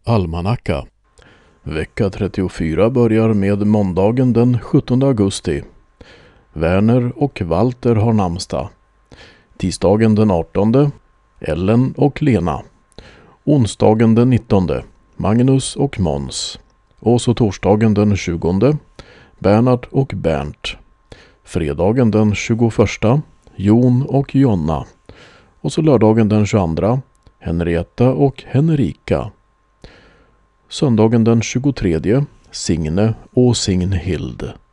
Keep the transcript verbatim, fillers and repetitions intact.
Almanacka. Vecka trettiofyra börjar med måndagen den sjuttonde augusti. Werner och Walter har namnsdag. Tisdagen den artonde. Ellen och Lena. Onsdagen den nittonde. Magnus och Måns. Och så torsdagen den tjugonde. Bernhard och Bernt. Fredagen den tjugoförsta. Jon och Jonna. Och så lördagen den tjugoandra. Henrietta och Henrika. Söndagen den tjugotredje. Signe och Signhild.